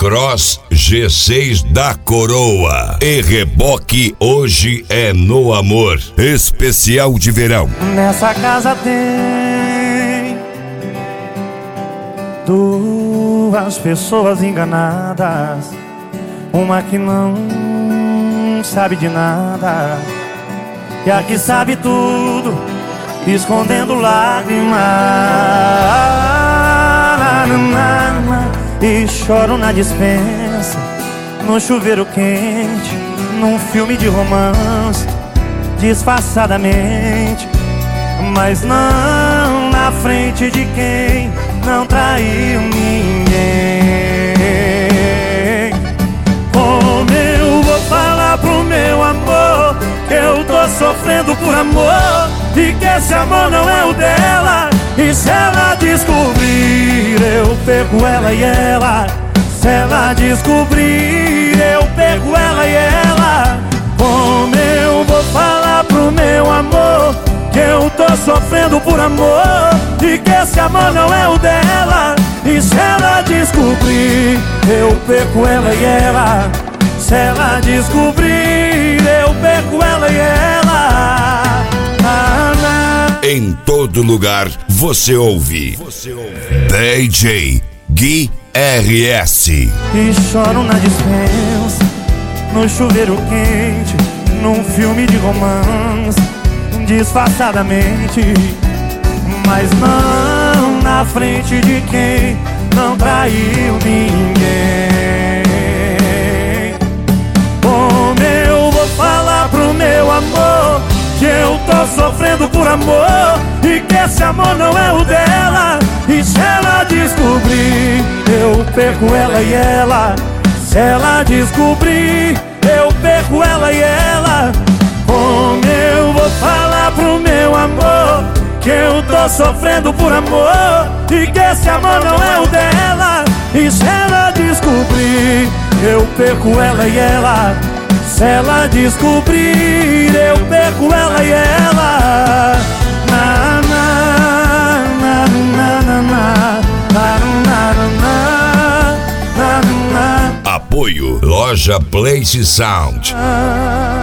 Cross G6 da Coroa e reboque hoje é no amor. Especial de verão. Nessa casa tem duas pessoas enganadas, uma que não sabe de nada e a que sabe tudo, escondendo lágrimas. E choro na dispensa, no chuveiro quente, num filme de romance, disfarçadamente, mas não na frente de quem não traiu ninguém. Como eu vou falar pro meu amor que eu tô sofrendo por amor e que esse amor não é o dela? E se ela descobrir, eu pego ela e ela. Se ela descobrir, eu pego ela e ela. Como eu vou falar pro meu amor que eu tô sofrendo por amor e que esse amor não é o dela? E se ela descobrir, eu pego ela e ela. Se ela descobrir, eu pego ela e ela. Em todo lugar você ouve DJ Gui RS. E choro na dispensa, no chuveiro quente, num filme de romance, disfarçadamente, mas não na frente de quem não traiu ninguém. Como eu vou falar pro meu amor que eu tô sofrendo por amor e que esse amor não é o dela? E se ela descobrir, eu perco ela e ela. Se ela descobrir, eu perco ela e ela. Como eu vou falar pro meu amor que eu tô sofrendo por amor e que esse amor não é o dela? E se ela descobrir, eu perco ela e ela. Se ela descobrir, eu perco ela e ela. Na, na, na, na, na, na, na, na, na, na. Apoio Loja Place Sound.